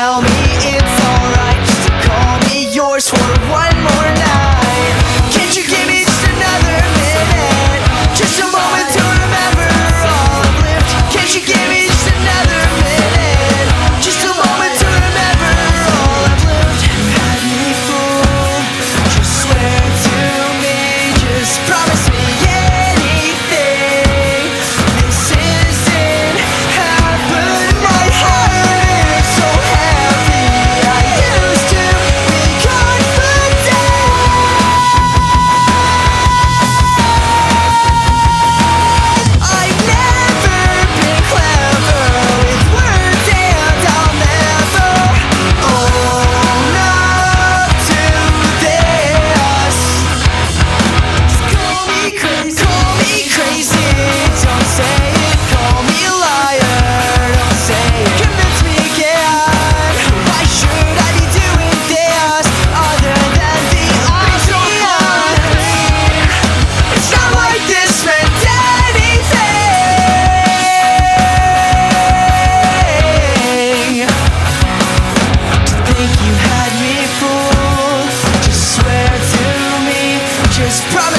tell me it's alright just to call me yours for one more night. Can't you give me just another minute, just a moment to remember all I've lived? Can't you give me just another minute, just a moment to remember all I've lived? You had me fooled, just swear to me, just promise me anything. This isn't happening. My heart is so heavy. I used to be confident. I've never been clever with words, and I'll never own up to this. Call me crazy, don't say it. Call me a liar, don't say it. Convince me again. Why should I be doing this other than the obvious? It's not like this meant anything. To think you had me fooled, just swear to me, just promise